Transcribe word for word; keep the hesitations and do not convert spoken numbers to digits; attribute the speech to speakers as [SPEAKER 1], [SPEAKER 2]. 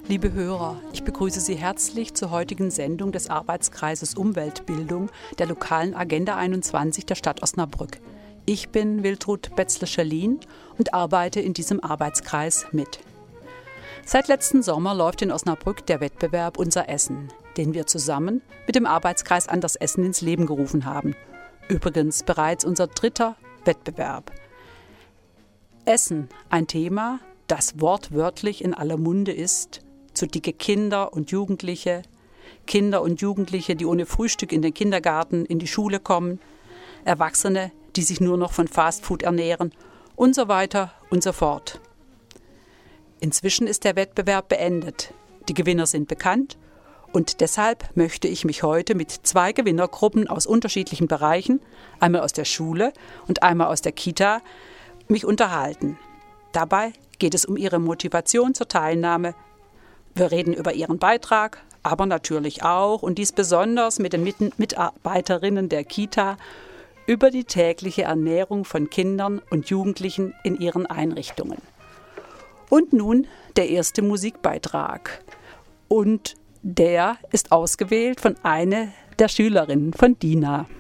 [SPEAKER 1] Liebe Hörer, ich begrüße Sie herzlich zur heutigen Sendung des Arbeitskreises Umweltbildung der lokalen Agenda einundzwanzig der Stadt Osnabrück. Ich bin Wiltrud Betzler-Schalin und arbeite in diesem Arbeitskreis mit. Seit letzten Sommer läuft in Osnabrück der Wettbewerb Unser Essen, den wir zusammen mit dem Arbeitskreis Anders Essen ins Leben gerufen haben. Übrigens bereits unser dritter Wettbewerb. Essen, ein Thema, das wortwörtlich in aller Munde ist, zu dicke Kinder und Jugendliche, Kinder und Jugendliche, die ohne Frühstück in den Kindergarten, in die Schule kommen, Erwachsene, die sich nur noch von Fastfood ernähren und so weiter und so fort. Inzwischen ist der Wettbewerb beendet. Die Gewinner sind bekannt und deshalb möchte ich mich heute mit zwei Gewinnergruppen aus unterschiedlichen Bereichen, einmal aus der Schule und einmal aus der Kita, mich unterhalten. Dabei geht es um ihre Motivation zur Teilnahme. Wir reden über ihren Beitrag, aber natürlich auch, und dies besonders mit den Mitarbeiterinnen der Kita, über die tägliche Ernährung von Kindern und Jugendlichen in ihren Einrichtungen. Und nun der erste Musikbeitrag. Und der ist ausgewählt von einer der Schülerinnen, von Dina.